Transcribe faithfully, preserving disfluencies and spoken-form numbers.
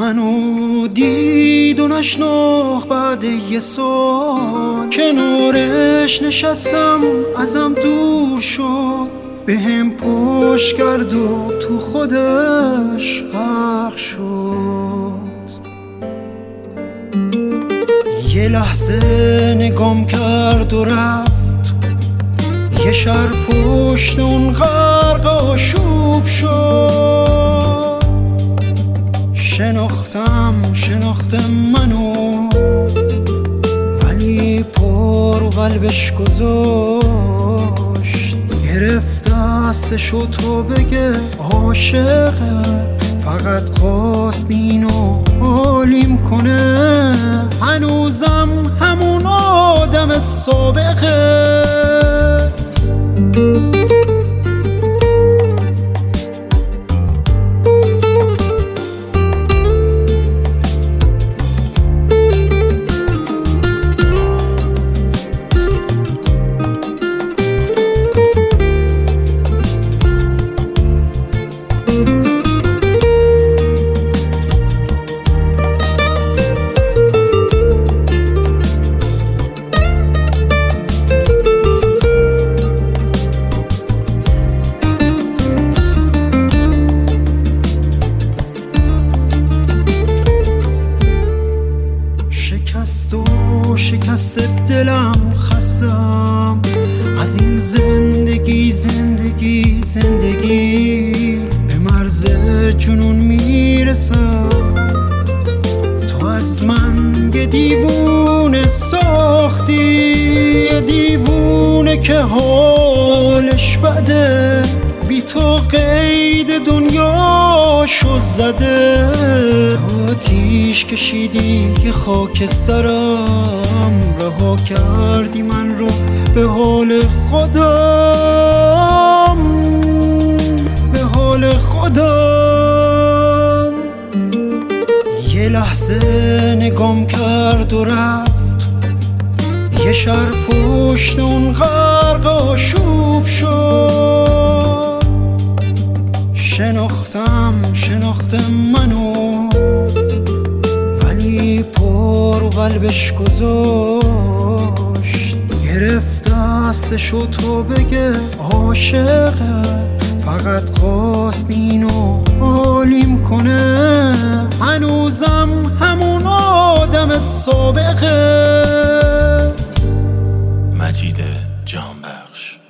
منو دید و نشناخت بعد یه سال کنارش نشستم ازم دور شد، به هم پشت کرد و تو خودش غرق شد. یه لحظه نگام کرد و رفت، یه شهر پشت اون غرق آشوب شد. شناختم شناختم منو، ولی پر و قلبش گذاشت. گرفت دستشو تو بگه عاشقه، فقط خواست اینو حالیم کنه. هنوزم همون آدم سابقه. شکست و شکست دلم، خستم از این زندگی زندگی زندگی. به مرز جنون میرسم، تو از من یه دیوونه ساختی، یه دیوونه که حالش بده، بی تو قید دنیاشو زده. آتیش کشیدی که خاک سرم، رها کردی من رو به حال خودم، به حال خودم. یه لحظه نگام کرد و رفت، یه شهر پشت اون غرق آشوب شد. شناختم شناختم منو، ولی پر و قلبش گذاشت. گرفت دستشو تو بگه عاشقه، فقط خواست اینو حالیم کنه. هنوزم همون آدم سابقه. مجید جانبخش.